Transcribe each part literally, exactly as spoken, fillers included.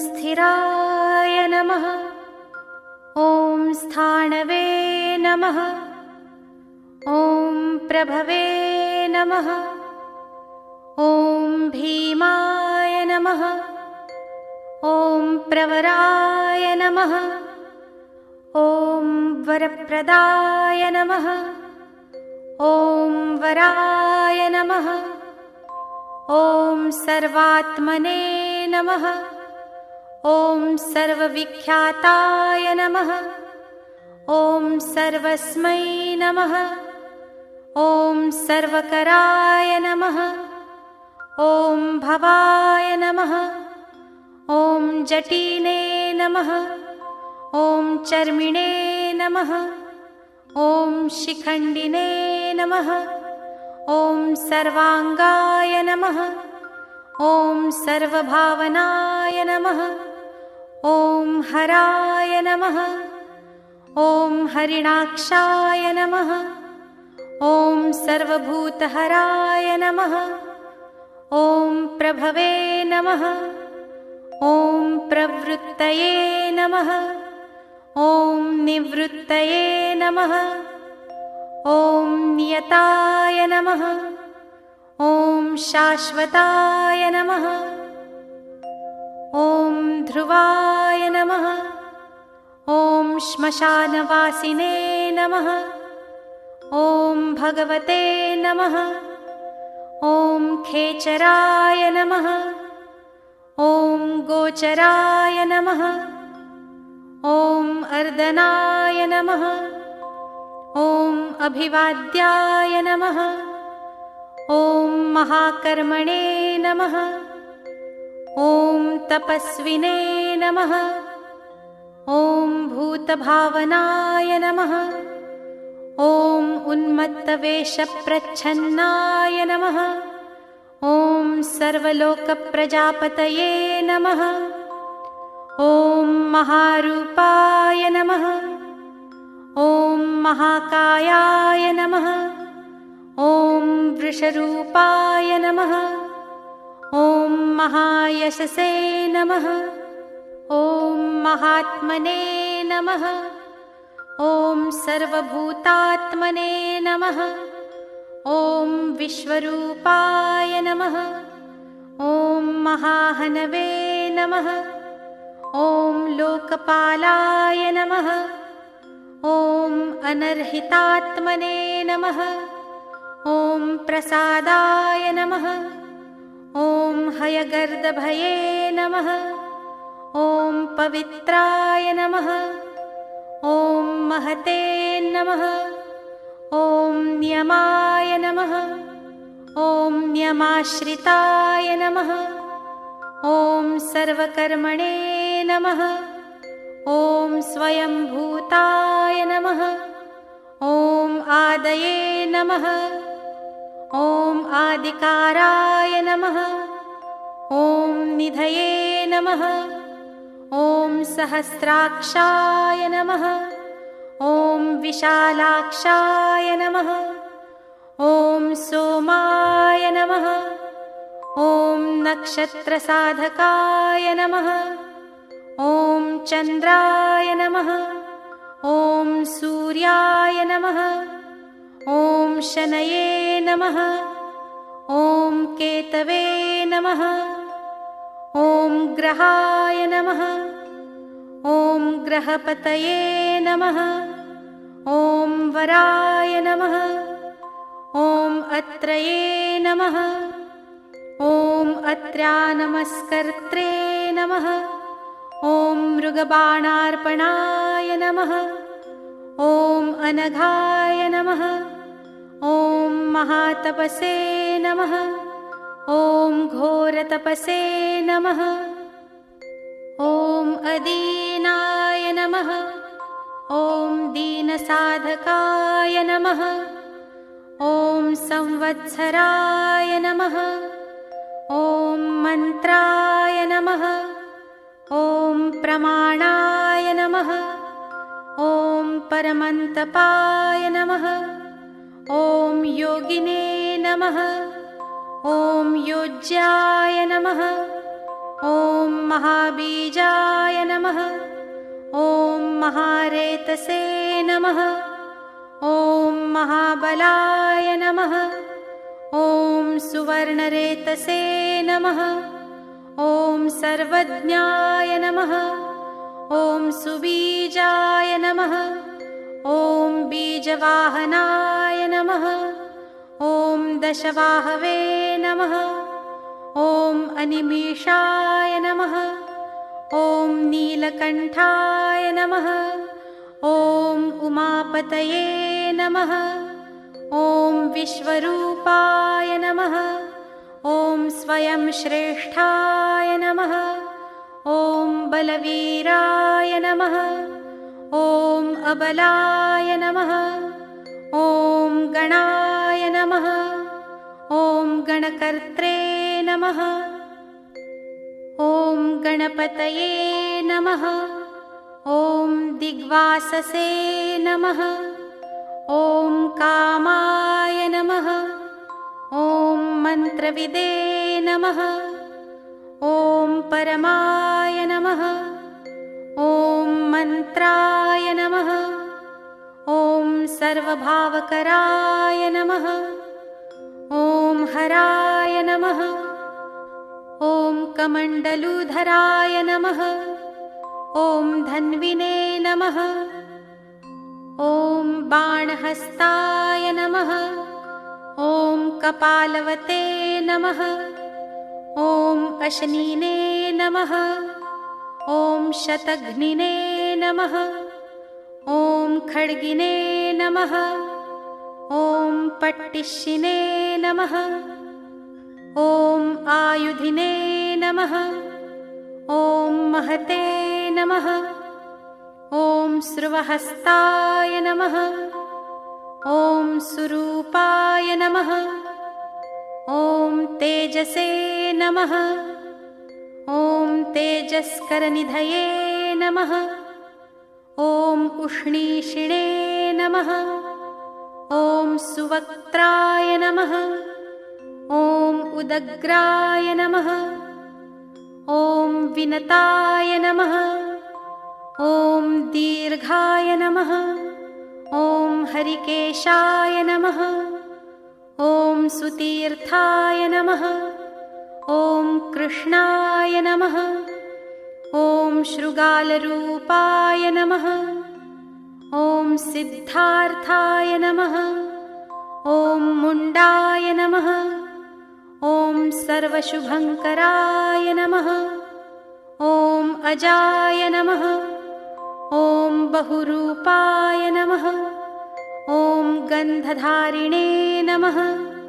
स्थिराय नमः। ॐ स्थाणवे नमः। ॐ प्रभवे नमः। ॐ भीमाय नमः। ॐ प्रवराय नमः। ॐ वरप्रदाय नमः। ॐ वराय नमः। ॐ सर्वात्मने नमः। ॐ सर्वविख्याताय नमः। ॐ सर्वस्मै नमः। ॐ सर्वकराय नमः। ॐ भवाय नमः। ॐ जटिने नमः। ॐ चर्मिणे नमः। ॐ शिखण्डिने नमः। ॐ सर्वाङ्गाय नमः। ॐ सर्वभावनाय नमः। ॐ हराय नमः। ॐ हरिणाक्षाय नमः। ॐ सर्वभूतहराय नमः। ॐ प्रभवे नमः। ॐ प्रवृत्तये नमः। ॐ निवृत्तये नमः। ॐ नियताय नमः। ॐ शाश्वताय नमः। ॐ ध्रुवाय नमः। ॐ श्मशानवासिने नमः। ॐ भगवते नमः। ॐ खेचराय नमः। ॐ गोचराय नमः। ॐ अर्दनाय नमः। ॐ अभिवाद्याय नमः। ॐ महाकर्मणे नमः। ॐ तपस्विने नमः। ॐ भूतभावनाय नमः। ॐ उन्मत्तवेषप्रच्छन्नाय नमः। ॐ सर्वलोकप्रजापतये नमः। ॐ महारूपाय नमः। ॐ महाकायाय नमः। ॐ वृषरूपाय नमः। ॐ महायशसे नमः। ॐ महात्मने नमः। ॐ सर्वभूतात्मने नमः। ॐ विश्वरूपाय नमः। ॐ महाहनवे नमः। ॐ लोकपालाय नमः। ॐ अनर्हितात्मने नमः। ॐ प्रसादाय नमः। ॐ हयगर्दभये नमः। ॐ पवित्राय नमः। ॐ महते नमः। ॐ नियमाय नमः। ॐ नियमाश्रिताय नमः। ॐ सर्वकर्मणे नमः। ॐ स्वयंभूताय नमः। ॐ आदये नमः। ॐ आदिकाराय नमः। ॐ निधये नमः। ॐ सहस्राक्षाय नमः। ॐ विशालाक्षाय नमः। ॐ सोमाय नमः। ॐ नक्षत्रसाधकाय नमः। ॐ चन्द्राय नमः। ॐ सूर्याय नमः। ॐ शनये नमः। ॐ केतवे नमः। ॐ ग्रहाय नमः। ॐ ग्रहपतये नमः। ॐ वराय नमः। ॐ अत्रये नमः। ॐ अत्र्यानमस्कर्त्रे नमः। ॐ मृगबाणार्पणाय नमः। ॐ अनघाय नमः। ॐ महातपसे नमः। ॐ घोरतपसे नमः। ॐ अदीनाय नमः। ॐ दीनसाधकाय नमः। ॐ संवत्सराय नमः। ॐ मन्त्राय नमः। ॐ प्रमाणाय नमः। ॐ परमन्तपाय नमः। ॐ योगिने नमः। ॐ योज्याय नमः। ॐ महाबीजाय नमः। ॐ महारेतसे नमः। ॐ महाबलाय नमः। ॐ सुवर्णरेतसे नमः। ॐ सर्वज्ञाय नमः। ॐ सुबीजाय नमः। ॐ बीजवाहनाय नमः। ॐ दशवाहवे नमः। ॐ अनिमीषाय नमः। ॐ नीलकण्ठाय नमः। ॐ उमापतये नमः। ॐ विश्वरूपाय नमः। ॐ स्वयं श्रेष्ठाय नमः। ॐ बलवीराय नमः। ॐ अबलाय नमः। ॐ गणाय नमः। ॐ गणकर्त्रे नमः। ॐ गणपतये नमः। ॐ दिग्वाससे नमः। ॐ कामाय नमः। ॐ मन्त्रविदे नमः। ॐ परमाय नमः। ॐ मन्त्राय नमः। ॐ सर्वभावकराय नमः। ॐ हराय नमः। ॐ कमण्डलुधराय नमः। ॐ धन्विने नमः। ॐ बाणहस्ताय नमः। ॐ कपालवते नमः। ॐ अशनीने नमः। ॐ शतघ्निने नमः। ॐ खड्गिने नमः। ॐ पट्टिशिने नमः। ॐ आयुधिने नमः। ॐ महते नमः। ॐ स्रुवहस्ताय नमः। ॐ सुरूपाय नमः। ॐ तेजसे नमः। ॐ तेजस्करनिधये नमः। ॐ उष्णीषिणे नमः। ॐ सुवक्त्राय नमः। ॐ उदग्राय नमः। ॐ विनताय नमः। ॐ दीर्घाय नमः। ॐ हरिकेशाय नमः। ॐ सुतीर्थाय नमः। ॐ कृष्णाय नमः। ॐ शृगालरूपाय नमः। ॐ सिद्धार्थाय नमः। ॐ मुण्डाय नमः। ॐ सर्वशुभङ्कराय नमः। ॐ अजाय नमः। ॐ बहुरूपाय नमः। ॐ गन्धधारिणे नमः।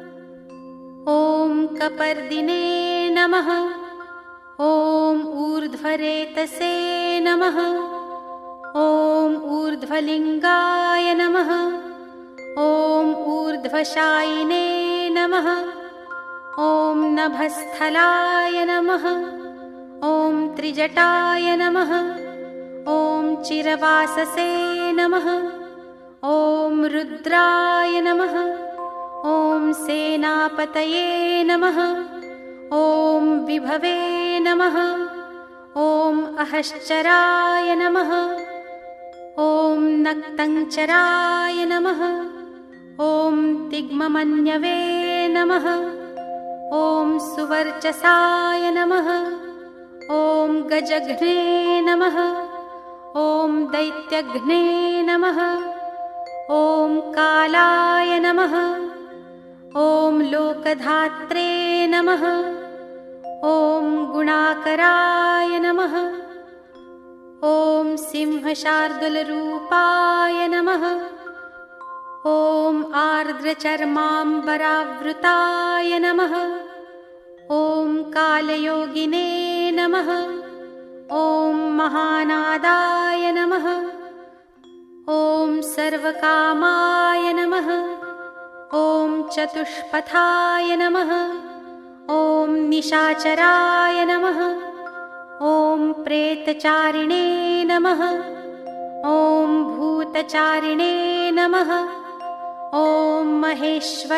ॐ कपर्दिने नमः। ॐ ऊर्ध्वरेतसे नमः। ॐ ऊर्ध्वलिङ्गाय नमः। ॐ ऊर्ध्वशायिने नमः। ॐ नभस्थलाय नमः। ॐ त्रिजटाय नमः। ॐ चिरवाससे नमः। ॐ रुद्राय नमः। ॐ सेनापतये नमः। ॐ विभवे नमः। ॐ अहश्चराय नमः। ॐ नक्तञ्चराय नमः। ॐ तिग्ममन्यवे नमः। ॐ सुवर्चसाय नमः। ॐ गजघ्ने नमः। ॐ दैत्यघ्ने नमः। ॐ कालाय नमः। ॐ लोकधात्रे नमः। ॐ गुणाकराय नमः। ॐ सिंहशार्दूलरूपाय नमः। ॐ आर्द्रचर्माम्बरावृताय नमः। ॐ कालयोगिने नमः। ॐ महानादाय नमः। ॐ सर्वकामाय नमः। ॐ चतुष्पथाय नमः। ॐ निशाचराय नमः। ॐ प्रेतचारिणे नमः। ॐ भूतचारिणे नमः। ॐ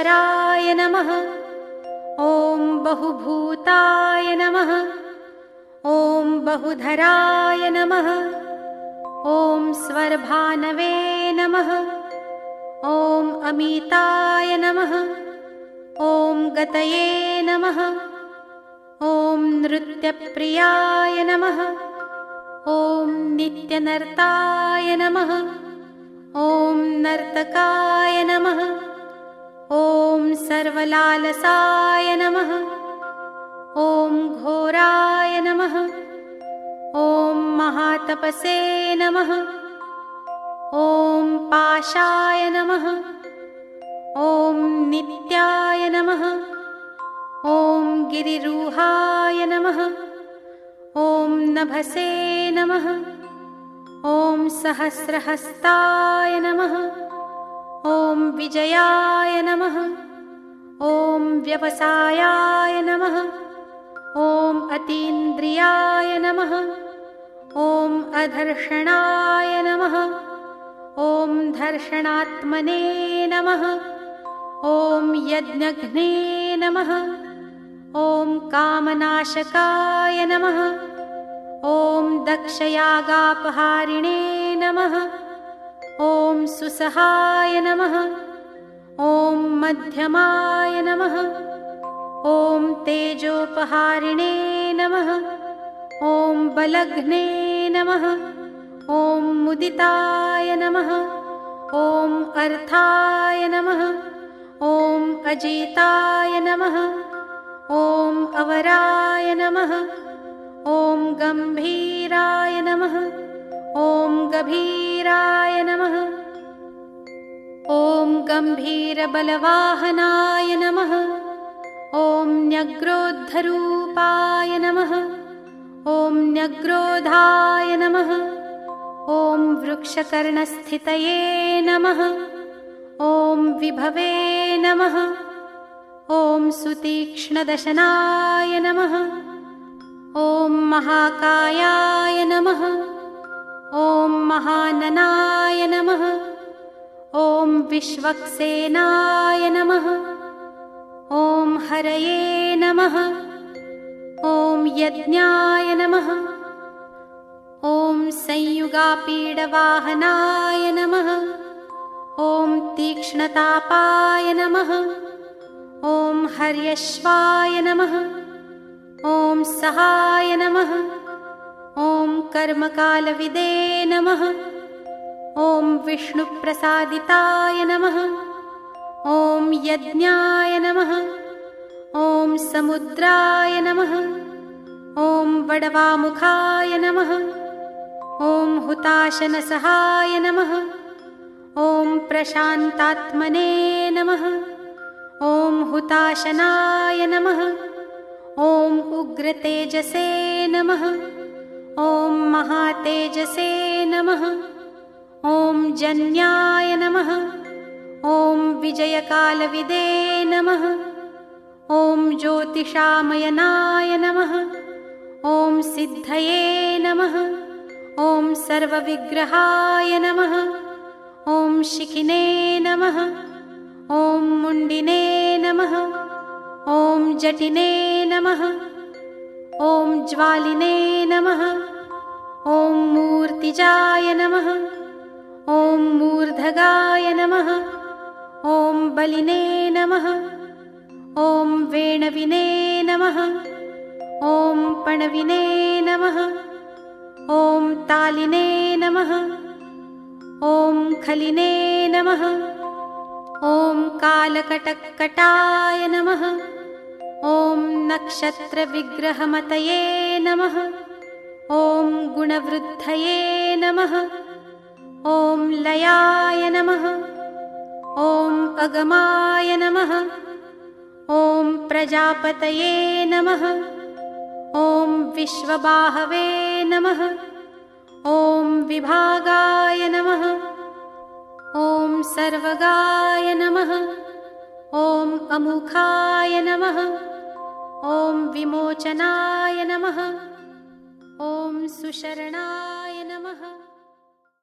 महेश्वराय नमः। ॐ बहुभूताय नमः। ॐ बहुधराय नमः। ॐ स्वर्भानवे नमः। ॐ अमिताय नमः। ॐ गतये नमः। ॐ नृत्यप्रियाय नमः। ॐ नित्यनर्ताय नमः। ॐ नर्तकाय नमः। ॐ सर्वलालसाय नमः। ॐ घोराय नमः। ॐ महातपसे नमः। ॐ पाशाय नमः। ॐ नित्याय नमः। ॐ गिरिरूहाय नमः। ॐ नभसे नमः। ॐ सहस्रहस्ताय नमः। ॐ विजयाय नमः। ॐ व्यवसायाय नमः। ॐ अतीन्द्रियाय नमः। ॐ अधर्षणाय नमः। ॐ धर्षणात्मने नमः। ॐ यज्ञघ्ने नमः। ॐ कामनाशकाय नमः। ॐ दक्षयागापहारिणे नमः। ॐ सुसहाय नमः। ॐ मध्यमाय नमः। ॐ तेजोपहारिणे नमः। ॐ बलघ्ने नमः। ॐ मुदिताय नमः। ॐ अर्थाय नमः। ॐ अजिताय नमः। ॐ अवराय नमः। ॐ गम्भीराय नमः। ॐ गभीराय नमः। ॐ गम्भीरबलवाहनाय नमः। ॐ न्यग्रोद्धरूपाय नमः। ॐ न्यग्रोधाय नमः। ॐ वृक्षकर्णस्थितये नमः। ॐ विभवे नमः। ॐ सुतीक्ष्णदशनाय नमः। ॐ महाकायाय नमः। ॐ महाननाय नमः। ॐ विश्वक्सेनाय नमः। ॐ हरये नमः। ॐ यज्ञाय नमः। ॐ संयुगापीडवाहनाय नमः। ॐ तीक्ष्णतापाय नमः। ॐ हर्यश्वाय नमः। ॐ सहाय नमः। ॐ कर्मकालविदे नमः। ॐ विष्णुप्रसादिताय नमः। ॐ यज्ञाय नमः। ॐ समुद्राय नमः। ॐ वडवामुखाय नमः। ॐ हुताशनसहाय नमः। ॐ प्रशान्तात्मने नमः। ॐ हुताशनाय नमः। ॐ उग्रतेजसे नमः। ॐ महातेजसे नमः। ॐ जन्याय नमः। ॐ विजयकालविदे नमः। ॐ ज्योतिषामयनाय नमः। ॐ सिद्धये नमः। ॐ सर्वविग्रहाय नमः। ॐ शिखिने नमः। ॐ मुण्डिने नमः। ॐ जटिने नमः। ॐ ज्वालिने नमः। ॐ मूर्तिजाय नमः। ॐ मूर्धगाय नमः। ॐ बलिने नमः। ॐ वेणविने नमः। ॐ पणविने नमः। ॐ तालिने नमः। ॐ खलिने नमः। ॐ कालकटकटाय नमः। ॐ नक्षत्रविग्रहमतये नमः। ॐ गुणवृद्धये नमः। ॐ लयाय नमः। ॐ अगमाय नमः। ॐ प्रजापतये नमः। ॐ विश्वबाहवे नमः। ॐ विभागाय नमः। ॐ सर्वगाय नमः। ॐ अमुखाय नमः। ॐ विमोचनाय नमः। ॐ सुशरणाय नमः।